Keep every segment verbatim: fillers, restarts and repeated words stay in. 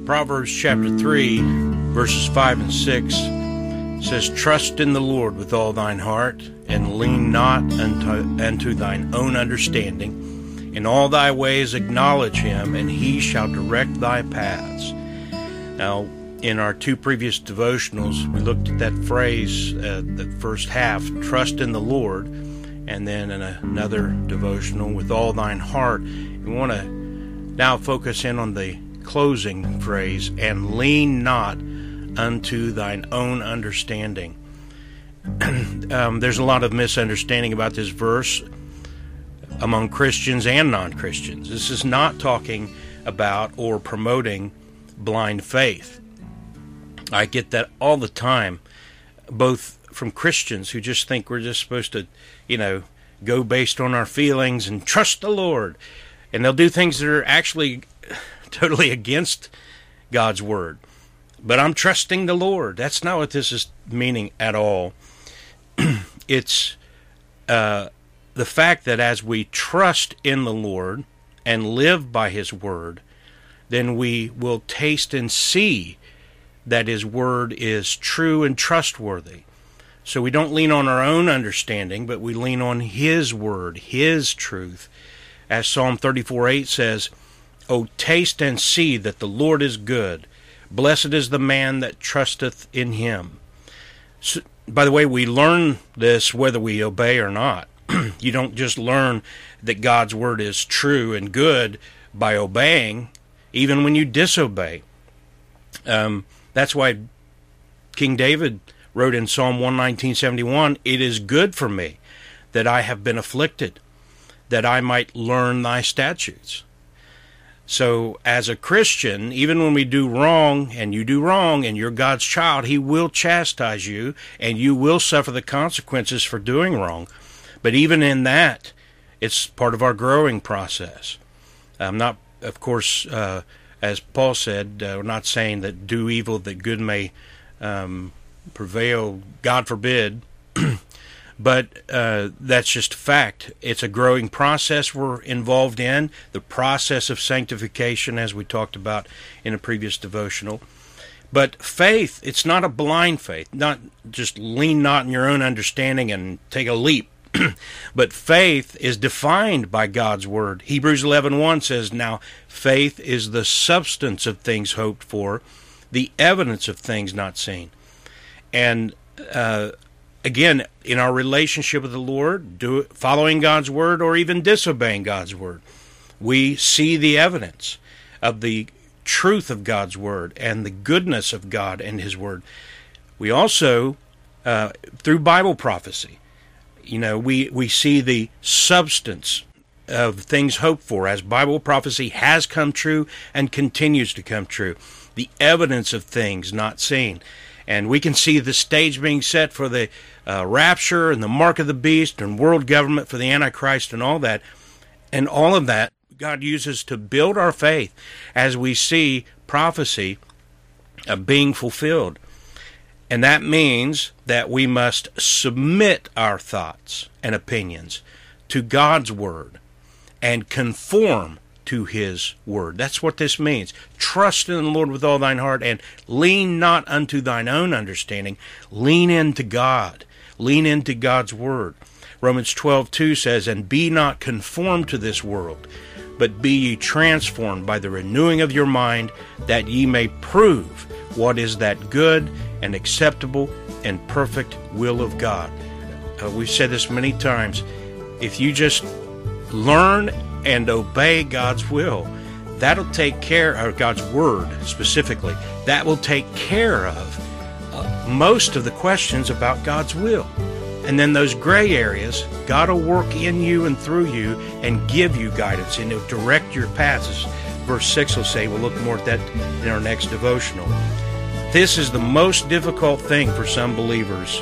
Proverbs chapter three, verses five and six says, "Trust in the Lord with all thine heart, and lean not unto, unto thine own understanding. In all thy ways acknowledge him, and he shall direct thy paths." Now, in our two previous devotionals, we looked at that phrase, uh, the first half, trust in the Lord, and then in another devotional, with all thine heart. We want to now focus in on the closing phrase, and lean not unto thine own understanding. um, there's a lot of misunderstanding about this verse among Christians and non-Christians. This is not talking about or promoting blind faith. I get that all the time, both from Christians who just think we're just supposed to, you know, go based on our feelings and trust the Lord. And they'll do things that are actually totally against God's Word. But I'm trusting the Lord. That's not what this is meaning at all. It's uh, the fact that as we trust in the Lord and live by His Word, then we will taste and see that His Word is true and trustworthy. So we don't lean on our own understanding, but we lean on His Word, His truth. As Psalm thirty-four eight says, "O taste and see that the Lord is good. Blessed is the man that trusteth in Him." So, by the way, we learn this whether we obey or not. You don't just learn that God's Word is true and good by obeying, even when you disobey. Um, that's why King David wrote in Psalm one nineteen seventy-one, "It is good for me that I have been afflicted, that I might learn thy statutes." So as a Christian, even when we do wrong, and you do wrong, and you're God's child, He will chastise you, and you will suffer the consequences for doing wrong. But even in that, it's part of our growing process. I'm not, of course, uh, as Paul said, uh, we're not saying that do evil that good may um, prevail, God forbid. But uh, that's just a fact. It's a growing process we're involved in, the process of sanctification, as we talked about in a previous devotional. But faith, it's not a blind faith, not just lean not in your own understanding and take a leap. But faith is defined by God's Word. Hebrews eleven one says, "Now faith is the substance of things hoped for, the evidence of things not seen." And uh Again, in our relationship with the Lord, do, following God's Word or even disobeying God's Word, we see the evidence of the truth of God's Word and the goodness of God and His Word. We also, uh, through Bible prophecy, you know, we, we see the substance of things hoped for as Bible prophecy has come true and continues to come true. The evidence of things not seen. And we can see the stage being set for the uh, rapture and the mark of the beast and world government for the Antichrist and all that. And all of that God uses to build our faith as we see prophecy uh, being fulfilled. And that means that we must submit our thoughts and opinions to God's Word and conform to His Word. That's what this means. Trust in the Lord with all thine heart, and lean not unto thine own understanding. Lean into God. Lean into God's Word. Romans twelve two says, "And be not conformed to this world, but be ye transformed by the renewing of your mind, that ye may prove what is that good and acceptable and perfect will of God." Uh, we've said this many times. If you just learn and obey God's will, that'll take care of God's Word specifically. That will take care of uh, most of the questions about God's will. And then those gray areas, God will work in you and through you and give you guidance, and He'll direct your paths. As verse six will say. We'll look more at that in our next devotional. This is the most difficult thing for some believers,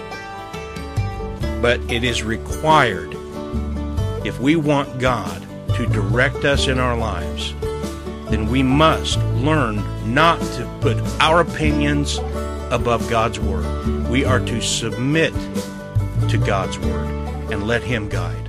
but it is required if we want God to direct us in our lives. Then we must learn not to put our opinions above God's Word. We are to submit to God's Word and let Him guide.